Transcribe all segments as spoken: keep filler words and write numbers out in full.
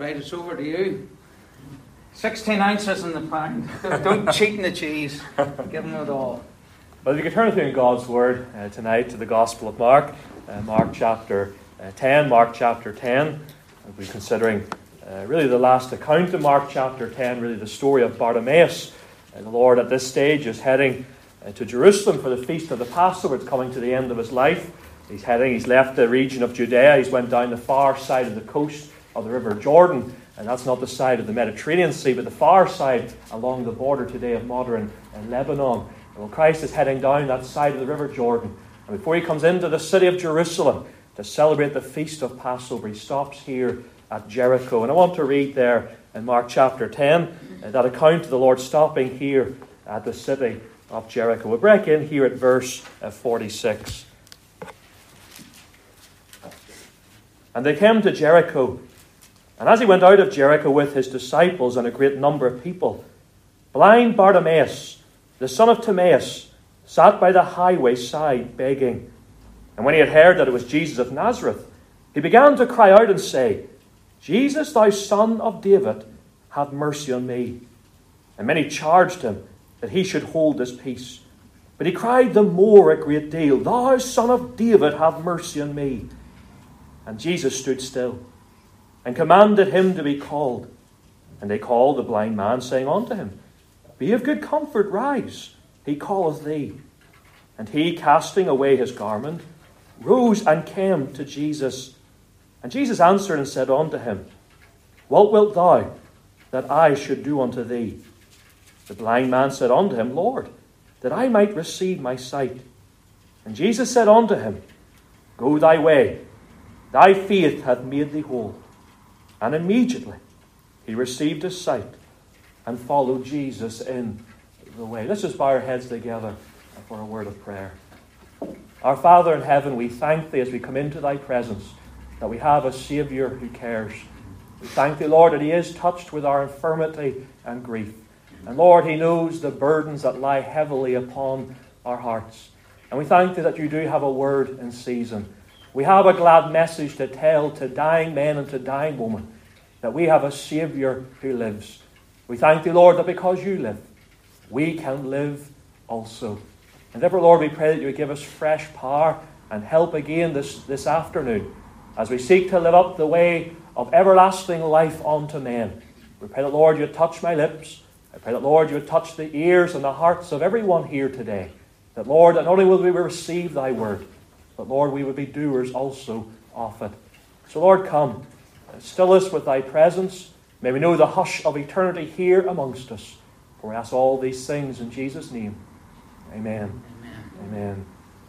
Right, it's over to you. sixteen ounces in the pound. Don't cheat in the cheese. Give them it all. Well, if you could turn with me in God's Word uh, tonight to the Gospel of Mark, uh, Mark chapter uh, ten, Mark chapter ten. We'll be considering uh, really the last account of Mark chapter ten, really the story of Bartimaeus. Uh, the Lord at this stage is heading uh, to Jerusalem for the feast of the Passover. It's coming to the end of his life. He's heading, he's left the region of Judea. He's went down the far side of the coast of the River Jordan. And that's not the side of the Mediterranean Sea, but the far side along the border today of modern uh, Lebanon. Well, Christ is heading down that side of the River Jordan. And before he comes into the city of Jerusalem to celebrate the feast of Passover, he stops here at Jericho. And I want to read there in Mark chapter ten, uh, that account of the Lord stopping here at the city of Jericho. We'll break in here at verse uh, forty-six. And they came to Jericho. And as he went out of Jericho with his disciples and a great number of people, blind Bartimaeus, the son of Timaeus, sat by the highway side begging. And when he had heard that it was Jesus of Nazareth, he began to cry out and say, Jesus, thou son of David, have mercy on me. And many charged him that he should hold his peace. But he cried the more a great deal, Thou son of David, have mercy on me. And Jesus stood still, and commanded him to be called. And they called the blind man, saying unto him, Be of good comfort, rise, he calleth thee. And he, casting away his garment, rose and came to Jesus. And Jesus answered and said unto him, What wilt thou that I should do unto thee? The blind man said unto him, Lord, that I might receive my sight. And Jesus said unto him, Go thy way, thy faith hath made thee whole. And immediately he received his sight and followed Jesus in the way. Let's just bow our heads together for a word of prayer. Our Father in heaven, we thank thee as we come into thy presence that we have a Saviour who cares. We thank thee, Lord, that he is touched with our infirmity and grief. And Lord, he knows the burdens that lie heavily upon our hearts. And we thank thee that you do have a word in season. We have a glad message to tell to dying men and to dying women that we have a Saviour who lives. We thank thee, Lord, that because you live, we can live also. And therefore, Lord, we pray that you would give us fresh power and help again this, this afternoon as we seek to live up the way of everlasting life unto men. We pray that, Lord, you would touch my lips. I pray that, Lord, you would touch the ears and the hearts of everyone here today. That, Lord, that not only will we receive thy word, but, Lord, we would be doers also of it. So, Lord, come. Still us with thy presence. May we know the hush of eternity here amongst us. For we ask all these things in Jesus' name. Amen. Amen. Amen.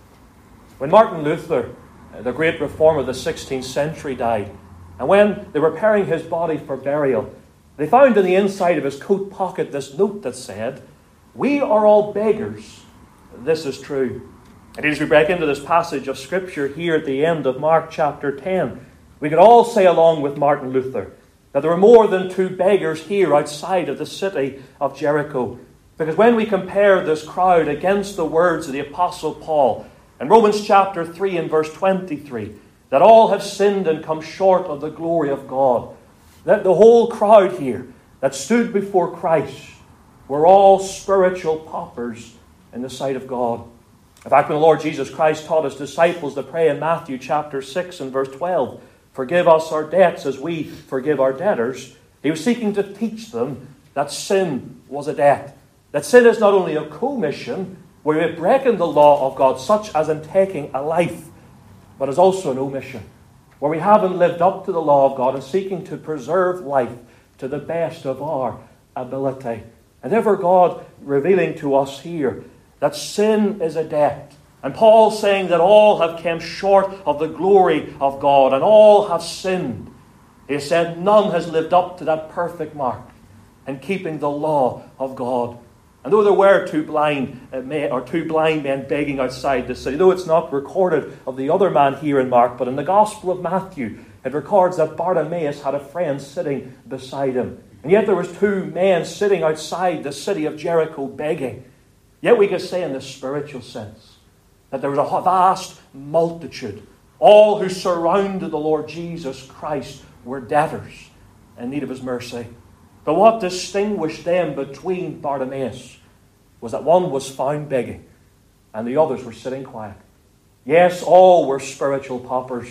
When Martin Luther, the great reformer of the sixteenth century, died, and when they were preparing his body for burial, they found in the inside of his coat pocket this note that said, We are all beggars. This is true. And as we break into this passage of Scripture here at the end of Mark chapter ten, we could all say along with Martin Luther that there were more than two beggars here outside of the city of Jericho. Because when we compare this crowd against the words of the Apostle Paul in Romans chapter three and verse twenty-three, that all have sinned and come short of the glory of God, that the whole crowd here that stood before Christ were all spiritual paupers in the sight of God. In fact, when the Lord Jesus Christ taught his disciples to pray in Matthew chapter six and verse twelve, Forgive us our debts as we forgive our debtors, he was seeking to teach them that sin was a debt. That sin is not only a commission, where we have broken the law of God, such as in taking a life, but is also an omission, where we haven't lived up to the law of God and seeking to preserve life to the best of our ability. And therefore God revealing to us here that sin is a debt. And Paul saying that all have come short of the glory of God and all have sinned. He said none has lived up to that perfect mark in keeping the law of God. And though there were two blind men, or two blind men begging outside the city, though it's not recorded of the other man here in Mark, but in the Gospel of Matthew, it records that Bartimaeus had a friend sitting beside him. And yet there was two men sitting outside the city of Jericho begging. Yet we could say in the spiritual sense that there was a vast multitude. All who surrounded the Lord Jesus Christ were debtors. in need of his mercy. But what distinguished them between Bartimaeus was that one was found begging and the others were sitting quiet. Yes, all were spiritual paupers.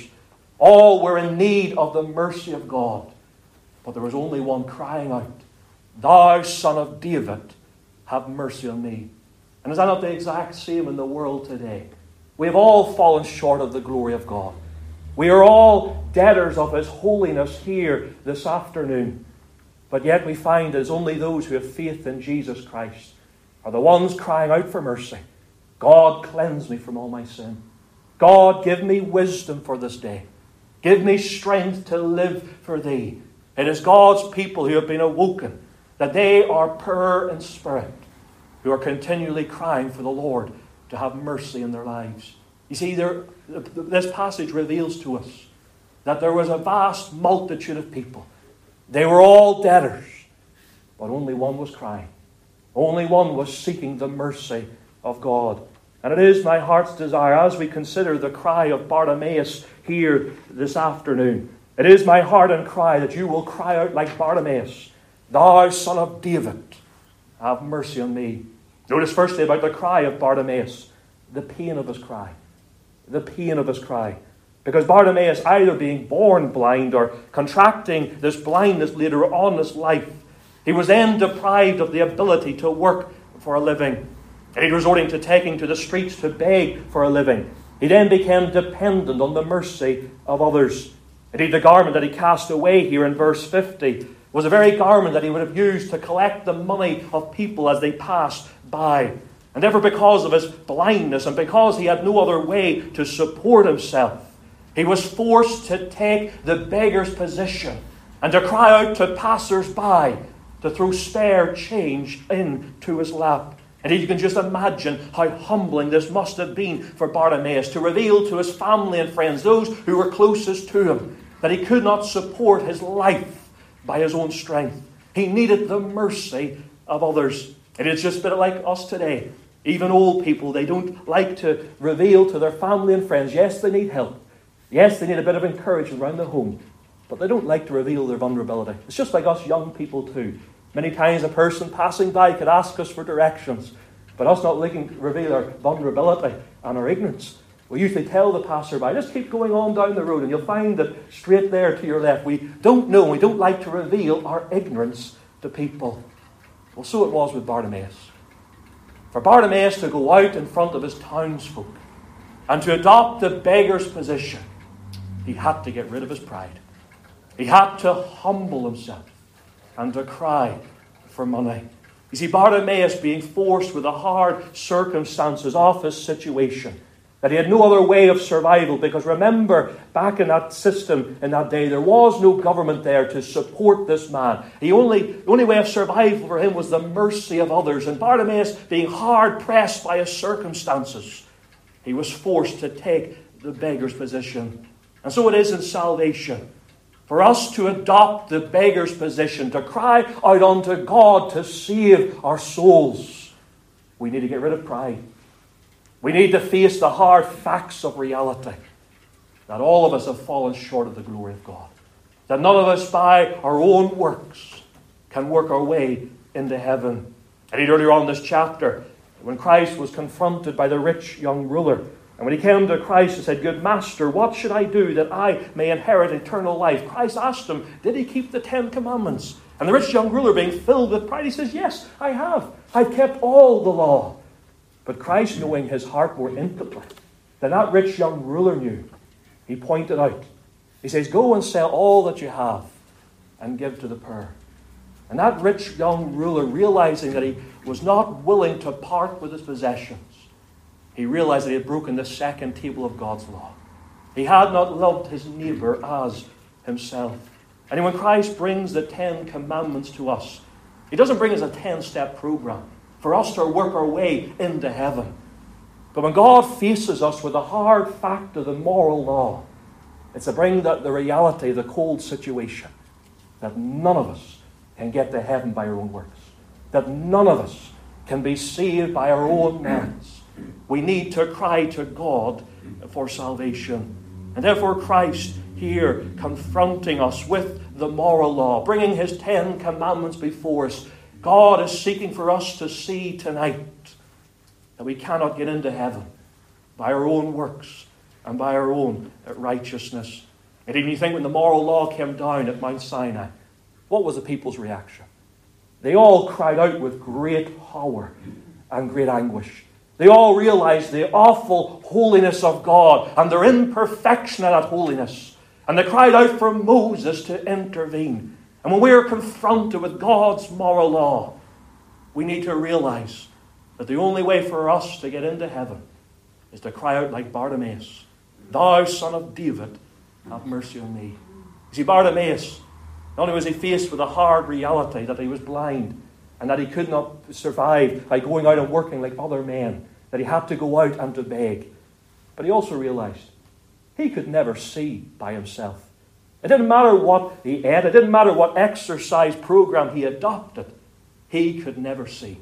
All were in need of the mercy of God. But there was only one crying out, "Thou Son of David, have mercy on me." And is that not the exact same in the world today? We have all fallen short of the glory of God. We are all debtors of his holiness here this afternoon. But yet we find it is only those who have faith in Jesus Christ are the ones crying out for mercy. God, cleanse me from all my sin. God, give me wisdom for this day. Give me strength to live for thee. It is God's people who have been awoken, that they are poor in spirit, who are continually crying for the Lord to have mercy in their lives. You see, there, this passage reveals to us that there was a vast multitude of people. They were all debtors, but only one was crying. Only one was seeking the mercy of God. And it is my heart's desire, as we consider the cry of Bartimaeus here this afternoon, it is my heart and cry that you will cry out like Bartimaeus, "Thou Son of David, have mercy on me." Notice firstly about the cry of Bartimaeus, the pain of his cry. The pain of his cry. Because Bartimaeus, either being born blind or contracting this blindness later on in his life, he was then deprived of the ability to work for a living. And he resorting to taking to the streets to beg for a living. He then became dependent on the mercy of others. Indeed, the garment that he cast away here in verse fifty was the very garment that he would have used to collect the money of people as they passed by. And therefore, because of his blindness and because he had no other way to support himself, he was forced to take the beggar's position and to cry out to passers-by to throw spare change into his lap. And you can just imagine how humbling this must have been for Bartimaeus to reveal to his family and friends, those who were closest to him, that he could not support his life by his own strength. He needed the mercy of others. It is just a bit like us today. Even old people, they don't like to reveal to their family and friends, yes, they need help. Yes, they need a bit of encouragement around the home. But they don't like to reveal their vulnerability. It's just like us young people too. Many times a person passing by could ask us for directions, but us not liking to reveal our vulnerability and our ignorance. We usually tell the passerby, just keep going on down the road and you'll find that straight there to your left. We don't know, we don't like to reveal our ignorance to people. Well, so it was with Bartimaeus. For Bartimaeus to go out in front of his townsfolk and to adopt the beggar's position, he had to get rid of his pride. He had to humble himself and to cry for money. You see, Bartimaeus being forced with the hard circumstances of his situation, that he had no other way of survival, because remember, back in that system in that day, there was no government there to support this man. The only, the only way of survival for him was the mercy of others. And Bartimaeus, being hard pressed by his circumstances, he was forced to take the beggar's position. And so it is in salvation. For us to adopt the beggar's position, to cry out unto God to save our souls, we need to get rid of pride. We need to face the hard facts of reality, that all of us have fallen short of the glory of God. That none of us by our own works can work our way into heaven. I read earlier on in this chapter, when Christ was confronted by the rich young ruler, and when he came to Christ and said, "Good Master, what should I do that I may inherit eternal life?" Christ asked him, did he keep the Ten Commandments? And the rich young ruler, being filled with pride, he says, "Yes, I have. I've kept all the law." But Christ, knowing his heart more intimately than that rich young ruler knew, he pointed out. He says, "Go and sell all that you have and give to the poor." And that rich young ruler, realizing that he was not willing to part with his possessions, he realized that he had broken the second table of God's law. He had not loved his neighbor as himself. And when Christ brings the Ten Commandments to us, he doesn't bring us a ten-step program for us to work our way into heaven. But when God faces us with the hard fact of the moral law, it's to bring the, the reality, the cold situation, that none of us can get to heaven by our own works. That none of us can be saved by our own merits. We need to cry to God for salvation. And therefore Christ here confronting us with the moral law, bringing his Ten Commandments before us. God is seeking for us to see tonight that we cannot get into heaven by our own works and by our own righteousness. And even you think when the moral law came down at Mount Sinai, what was the people's reaction? They all cried out with great horror and great anguish. They all realized the awful holiness of God and their imperfection of that holiness. And they cried out for Moses to intervene. And when we are confronted with God's moral law, we need to realize that the only way for us to get into heaven is to cry out like Bartimaeus, "Thou Son of David, have mercy on me." You see, Bartimaeus, not only was he faced with a hard reality that he was blind and that he could not survive by going out and working like other men, that he had to go out and to beg, but he also realized he could never see by himself. It didn't matter what he ate, it didn't matter what exercise program he adopted, he could never see.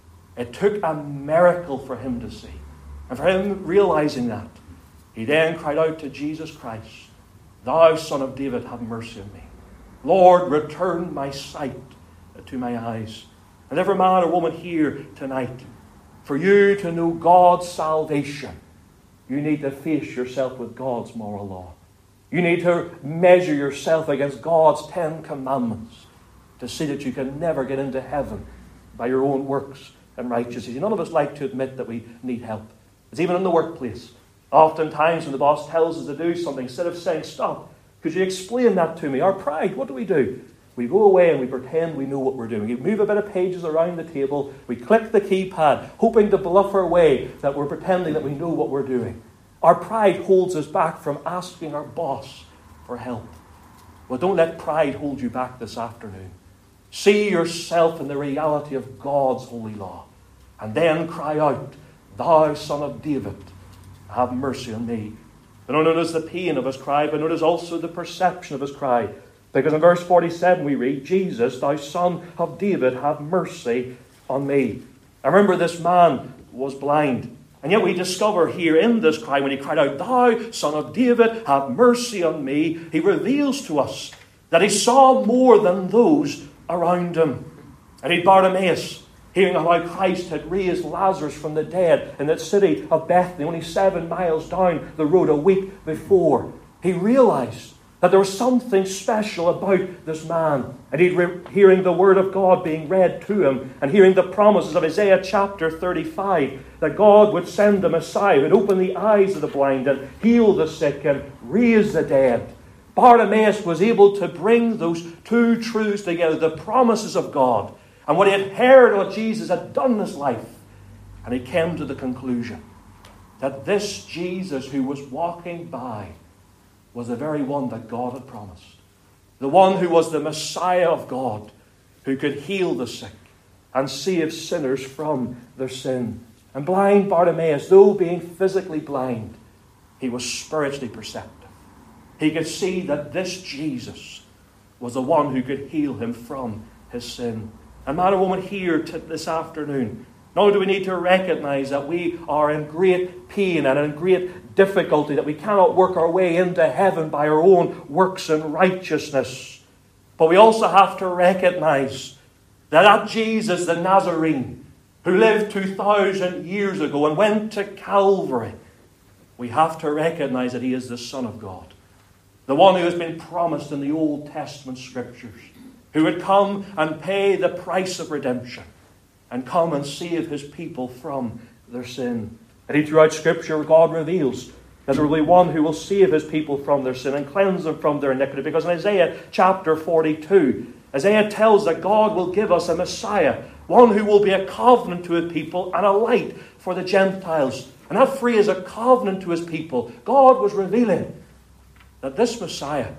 It took a miracle for him to see. And for him realizing that, he then cried out to Jesus Christ, "Thou Son of David, have mercy on me. Lord, return my sight to my eyes." And every man or woman here tonight, for you to know God's salvation, you need to face yourself with God's moral law. You need to measure yourself against God's Ten Commandments to see that you can never get into heaven by your own works and righteousness. None of us like to admit that we need help. It's even in the workplace. Oftentimes when the boss tells us to do something, instead of saying, "Stop, could you explain that to me?" Our pride, what do we do? We go away and we pretend we know what we're doing. We move a bit of pages around the table. We click the keypad, hoping to bluff our way that we're pretending that we know what we're doing. Our pride holds us back from asking our boss for help. Well, don't let pride hold you back this afternoon. See yourself in the reality of God's holy law. And then cry out, "Thou Son of David, have mercy on me." But not notice the pain of his cry, but notice also the perception of his cry. Because in verse forty-seven we read, "Jesus, thou Son of David, have mercy on me." I remember this man was blind. And yet we discover here in this cry, when he cried out, "Thou Son of David, have mercy on me," he reveals to us that he saw more than those around him. And he, Bartimaeus, hearing how Christ had raised Lazarus from the dead in that city of Bethany, only seven miles down the road a week before, he realized that there was something special about this man. And he'd re- hearing the word of God being read to him, and hearing the promises of Isaiah chapter thirty-five, that God would send the Messiah, who would open the eyes of the blind and heal the sick and raise the dead. Bartimaeus was able to bring those two truths together, the promises of God and what he had heard what Jesus had done in his life. And he came to the conclusion that this Jesus who was walking by was the very one that God had promised. The one who was the Messiah of God, who could heal the sick and save sinners from their sin. And blind Bartimaeus, though being physically blind, he was spiritually perceptive. He could see that this Jesus was the one who could heal him from his sin. And man or woman here t- this afternoon, not only do we need to recognize that we are in great pain and in great difficulty, that we cannot work our way into heaven by our own works and righteousness, but we also have to recognize that that Jesus the Nazarene, who lived two thousand years ago and went to Calvary, we have to recognize that he is the Son of God. The one who has been promised in the Old Testament Scriptures, who would come and pay the price of redemption and come and save his people from their sin. And throughout Scripture, God reveals that there will be one who will save his people from their sin and cleanse them from their iniquity. Because in Isaiah chapter forty-two, Isaiah tells that God will give us a Messiah, one who will be a covenant to his people and a light for the Gentiles. And that phrase, a covenant to his people, God was revealing that this Messiah,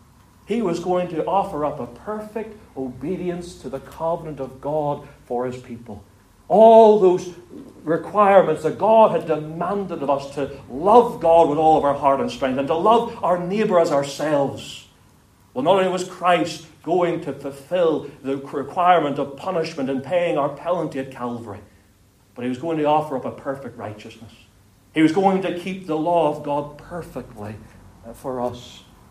he was going to offer up a perfect obedience to the covenant of God for his people. All those requirements that God had demanded of us to love God with all of our heart and strength and to love our neighbour as ourselves. Well, not only was Christ going to fulfill the requirement of punishment and paying our penalty at Calvary, but he was going to offer up a perfect righteousness. He was going to keep the law of God perfectly for us.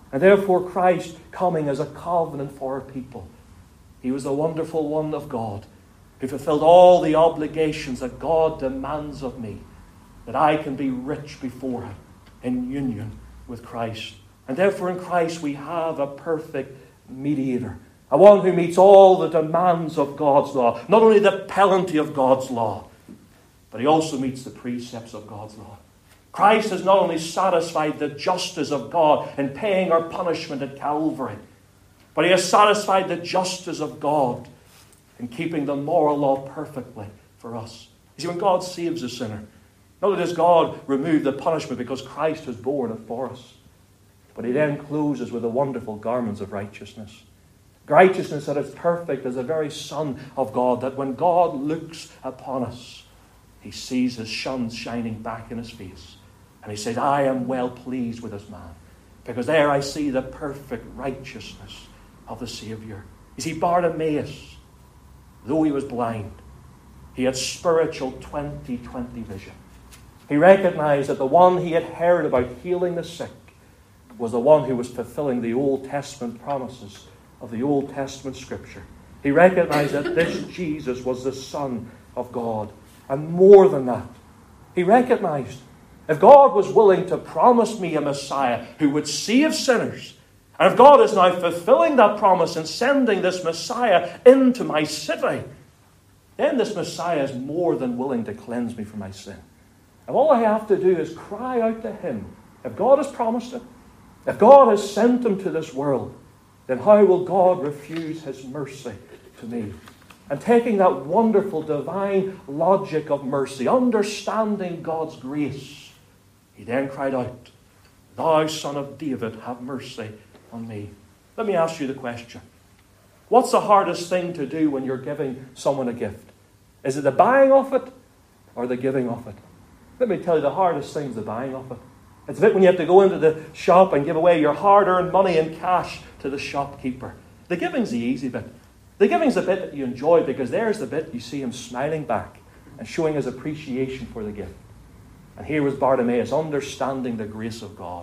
And therefore Christ coming as a covenant for our people. He was the wonderful one of God who fulfilled all the obligations that God demands of me, that I can be rich before him in union with Christ. And therefore in Christ we have a perfect mediator, a one who meets all the demands of God's law, not only the penalty of God's law, but he also meets the precepts of God's law. Christ has not only satisfied the justice of God in paying our punishment at Calvary, but he has satisfied the justice of God in keeping the moral law perfectly for us. You see, when God saves a sinner, not only does God remove the punishment because Christ has borne it for us, but he then clothes with the wonderful garments of righteousness. Righteousness that is perfect as the very Son of God, that when God looks upon us, he sees his sun shining back in his face. And he says, I am well pleased with this man, because there I see the perfect righteousness of the Saviour. You see, Bartimaeus, though he was blind, he had spiritual twenty twenty vision. He recognized that the one he had heard about healing the sick was the one who was fulfilling the Old Testament promises of the Old Testament Scripture. He recognized that this Jesus was the Son of God. And more than that, he recognized if God was willing to promise me a Messiah who would save sinners, and if God is now fulfilling that promise and sending this Messiah into my city, then this Messiah is more than willing to cleanse me from my sin. And all I have to do is cry out to him. If God has promised it, if God has sent him to this world, then how will God refuse his mercy to me? And taking that wonderful divine logic of mercy, understanding God's grace, he then cried out, Thou Son of David, have mercy on me. Let me ask you the question. What's the hardest thing to do when you're giving someone a gift? Is it the buying of it or the giving of it? Let me tell you, the hardest thing is the buying of it. It's a bit when you have to go into the shop and give away your hard-earned money in cash to the shopkeeper. The giving's the easy bit. The giving's the bit that you enjoy, because there's the bit you see him smiling back and showing his appreciation for the gift. And here was Bartimaeus understanding the grace of God.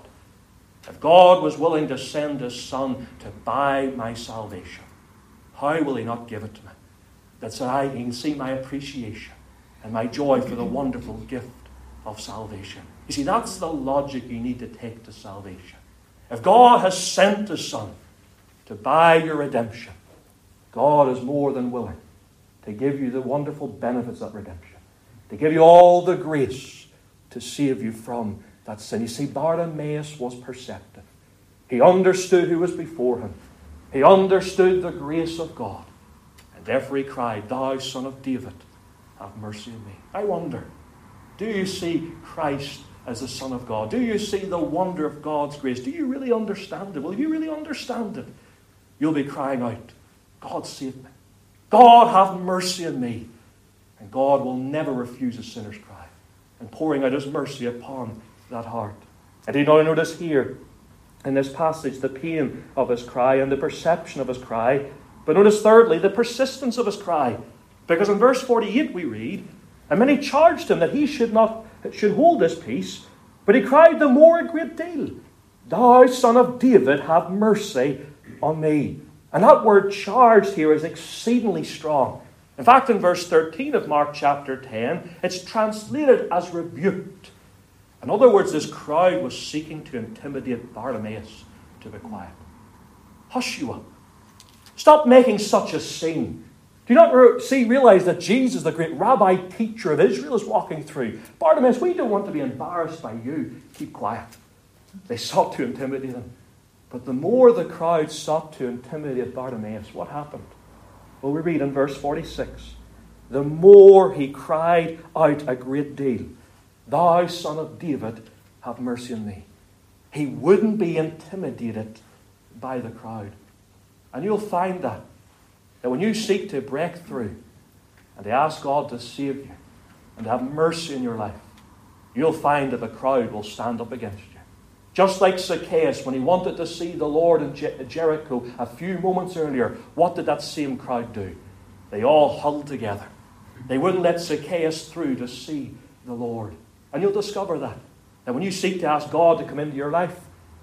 If God was willing to send his Son to buy my salvation, how will he not give it to me? That so I can see my appreciation and my joy for the wonderful gift of salvation. You see, that's the logic you need to take to salvation. If God has sent his Son to buy your redemption, God is more than willing to give you the wonderful benefits of redemption, to give you all the grace to save you from that sin. You see, Bartimaeus was perceptive. He understood who was before him. He understood the grace of God. And therefore he cried, Thou Son of David, have mercy on me. I wonder, do you see Christ as the Son of God? Do you see the wonder of God's grace? Do you really understand it? Will you really understand it? You'll be crying out, God save me. God have mercy on me. And God will never refuse a sinner's cry, and pouring out his mercy upon that heart. And do you now notice here in this passage the pain of his cry and the perception of his cry? But notice thirdly the persistence of his cry. Because in verse forty-eight we read, And many charged him that he should not should hold this peace, but he cried the more a great deal, Thou Son of David, have mercy on me. And that word charged here is exceedingly strong. In fact, in verse thirteen of Mark chapter ten, it's translated as rebuked. In other words, this crowd was seeking to intimidate Bartimaeus to be quiet. Hush you up. Stop making such a scene. Do you not re- see, realize that Jesus, the great rabbi teacher of Israel, is walking through? Bartimaeus, we don't want to be embarrassed by you. Keep quiet. They sought to intimidate him. But the more the crowd sought to intimidate Bartimaeus, what happened? Well, we read in verse forty-six, the more he cried out a great deal, Thou Son of David, have mercy on me. He wouldn't be intimidated by the crowd. And you'll find that, that when you seek to break through and to ask God to save you and to have mercy in your life, you'll find that the crowd will stand up against you. Just like Zacchaeus, when he wanted to see the Lord in Jer- Jericho a few moments earlier, what did that same crowd do? They all huddled together. They wouldn't let Zacchaeus through to see the Lord. And you'll discover that. That when you seek to ask God to come into your life,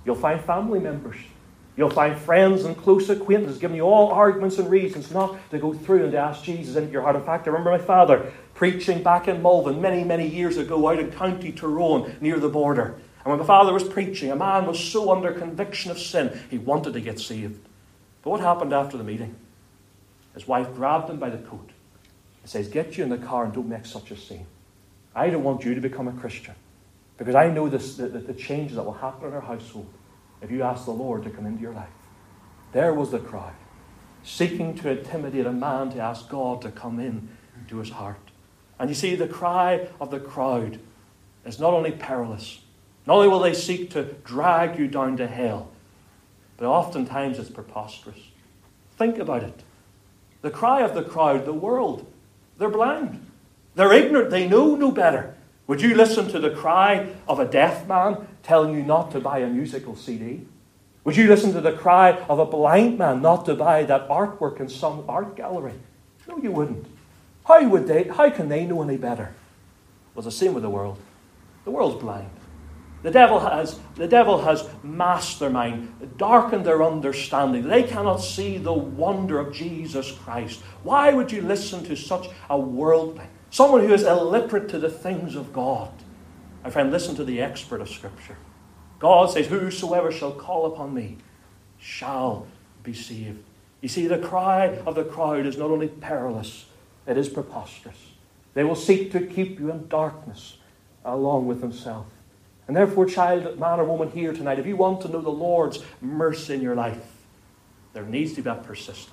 You'll find family members. You'll find friends and close acquaintances giving you all arguments and reasons not to go through and to ask Jesus into your heart. In fact, I remember my father preaching back in Mulvin many, many years ago out in County Tyrone near the border. And when my father was preaching, a man was so under conviction of sin, he wanted to get saved. But what happened after the meeting? His wife grabbed him by the coat and says, "Get you in the car and don't make such a scene. I don't want you to become a Christian, because I know this, the, the changes that will happen in our household if you ask the Lord to come into your life." There was the crowd, seeking to intimidate a man to ask God to come in to his heart. And you see, the cry of the crowd is not only perilous, not only will they seek to drag you down to hell, but oftentimes it's preposterous. Think about it. The cry of the crowd, the world, they're blind. They're ignorant. They know no better. Would you listen to the cry of a deaf man telling you not to buy a musical C D? Would you listen to the cry of a blind man not to buy that artwork in some art gallery? No, you wouldn't. How would they? How can they know any better? Well, it's the same with the world. The world's blind. The devil has, the devil has masked their mind, darkened their understanding. They cannot see the wonder of Jesus Christ. Why would you listen to such a worldling? Someone who is illiterate to the things of God. My friend, listen to the expert of Scripture. God says, "Whosoever shall call upon me shall be saved." You see, the cry of the crowd is not only perilous, it is preposterous. They will seek to keep you in darkness along with themselves. And therefore, child, man or woman here tonight, if you want to know the Lord's mercy in your life, there needs to be that persistence.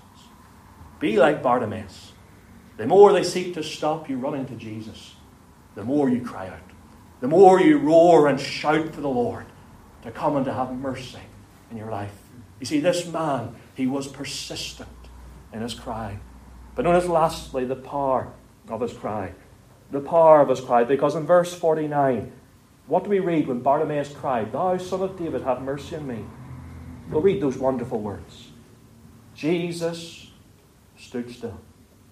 Be like Bartimaeus. The more they seek to stop you running to Jesus, the more you cry out. The more you roar and shout for the Lord to come and to have mercy in your life. You see, this man, he was persistent in his cry. But notice lastly the power of his cry. The power of his cry. Because in verse forty-nine, what do we read when Bartimaeus cried, "Thou son of David, have mercy on me"? We'll read those wonderful words. Jesus stood still.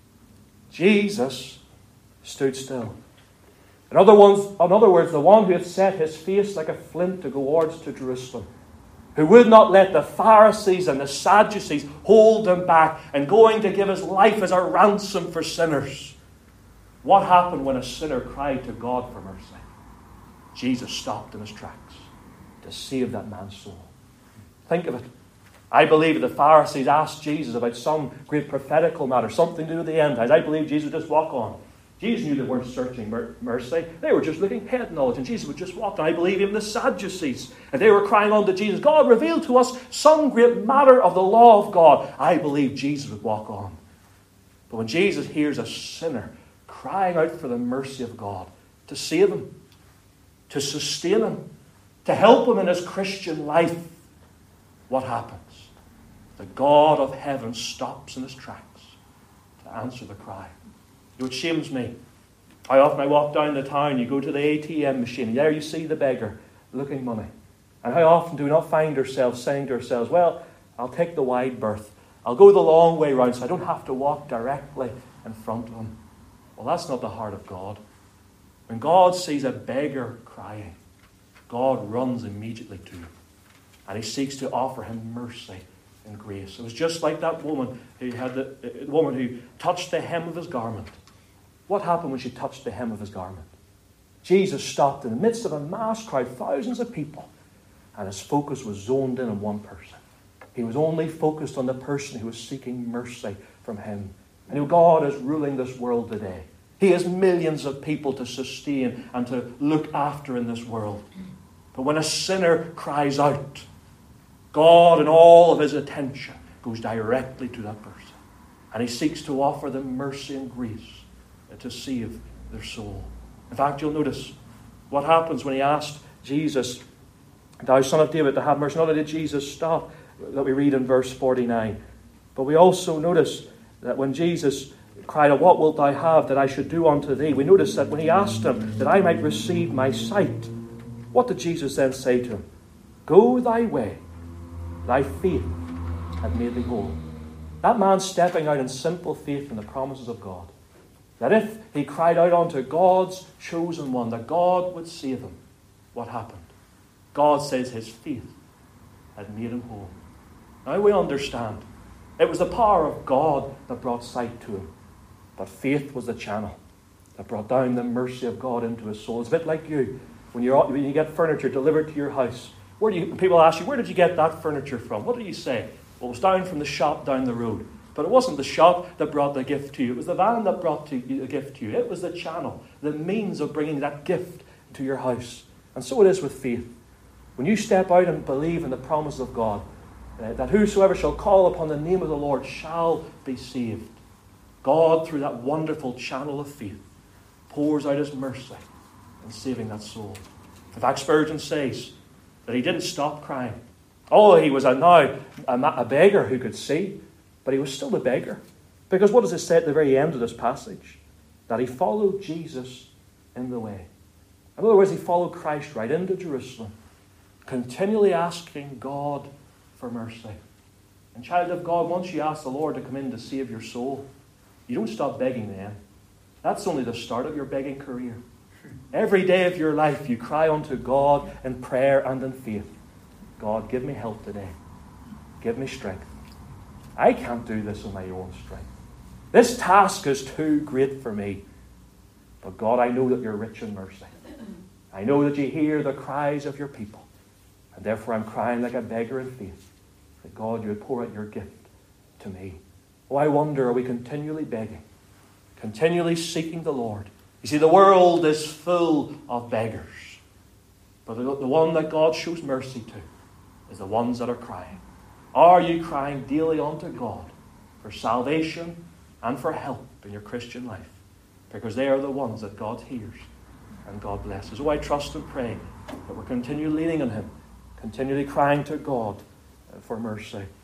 Jesus stood still. In other, ones, in other words, the one who had set his face like a flint to go towards to Jerusalem, who would not let the Pharisees and the Sadducees hold him back and going to give his life as a ransom for sinners. What happened when a sinner cried to God for mercy? Jesus stopped in his tracks to save that man's soul. Think of it. I believe the Pharisees asked Jesus about some great prophetical matter, something to do with the end times. I believe Jesus would just walk on. Jesus knew they weren't searching mercy. They were just looking head knowledge, and Jesus would just walk on. I believe even the Sadducees, and they were crying on to Jesus, "God, reveal to us some great matter of the law of God." I believe Jesus would walk on. But when Jesus hears a sinner crying out for the mercy of God to save him, to sustain him, to help him in his Christian life, what happens? The God of heaven stops in his tracks to answer the cry. You know, it shames me. How often I walk down the town, you go to the A T M machine, and there you see the beggar looking money. And how often do we not find ourselves saying to ourselves, "Well, I'll take the wide berth. I'll go the long way round so I don't have to walk directly in front of him." Well, that's not the heart of God. When God sees a beggar crying, God runs immediately to him. And he seeks to offer him mercy and grace. It was just like that woman who had the, the woman who touched the hem of his garment. What happened when she touched the hem of his garment? Jesus stopped in the midst of a mass crowd, thousands of people, and his focus was zoned in on one person. He was only focused on the person who was seeking mercy from him. And you know, God is ruling this world today. He has millions of people to sustain and to look after in this world. But when a sinner cries out, God in all of his attention goes directly to that person. And he seeks to offer them mercy and grace to save their soul. In fact, you'll notice what happens when he asked Jesus, "Thou son of David, to have mercy." Not only did Jesus stop, that we read in verse forty-nine, but we also notice that when Jesus cried out, "What wilt thou have that I should do unto thee?" we notice that when he asked him that I might receive my sight, what did Jesus then say to him? "Go thy way, thy faith hath made thee whole." That man stepping out in simple faith in the promises of God, that if he cried out unto God's chosen one, that God would save him. What happened? God says his faith had made him whole. Now we understand. It was the power of God that brought sight to him. But faith was the channel that brought down the mercy of God into his soul. It's a bit like you. When, you're, when you get furniture delivered to your house, where do you, people ask you, where did you get that furniture from? What do you say? Well, it was down from the shop down the road. But it wasn't the shop that brought the gift to you. It was the van that brought to you, the gift to you. It was the channel, the means of bringing that gift to your house. And so it is with faith. When you step out and believe in the promise of God, uh, that whosoever shall call upon the name of the Lord shall be saved. God, through that wonderful channel of faith, pours out his mercy in saving that soul. In fact, Spurgeon says that he didn't stop crying. Oh, he was a, now a, a beggar who could see, but he was still a beggar. Because what does it say at the very end of this passage? That he followed Jesus in the way. In other words, he followed Christ right into Jerusalem, continually asking God for mercy. And child of God, once you ask the Lord to come in to save your soul, you don't stop begging then. That's only the start of your begging career. Every day of your life you cry unto God in prayer and in faith. God, give me help today. Give me strength. I can't do this in my own strength. This task is too great for me. But God, I know that you're rich in mercy. I know that you hear the cries of your people. And therefore I'm crying like a beggar in faith. That God, you would pour out your gift to me. Oh, I wonder, are we continually begging? Continually seeking the Lord? You see, the world is full of beggars. But the, the one that God shows mercy to is the ones that are crying. Are you crying daily unto God for salvation and for help in your Christian life? Because they are the ones that God hears and God blesses. Oh, I trust and pray that we're continually leaning on him, continually crying to God for mercy.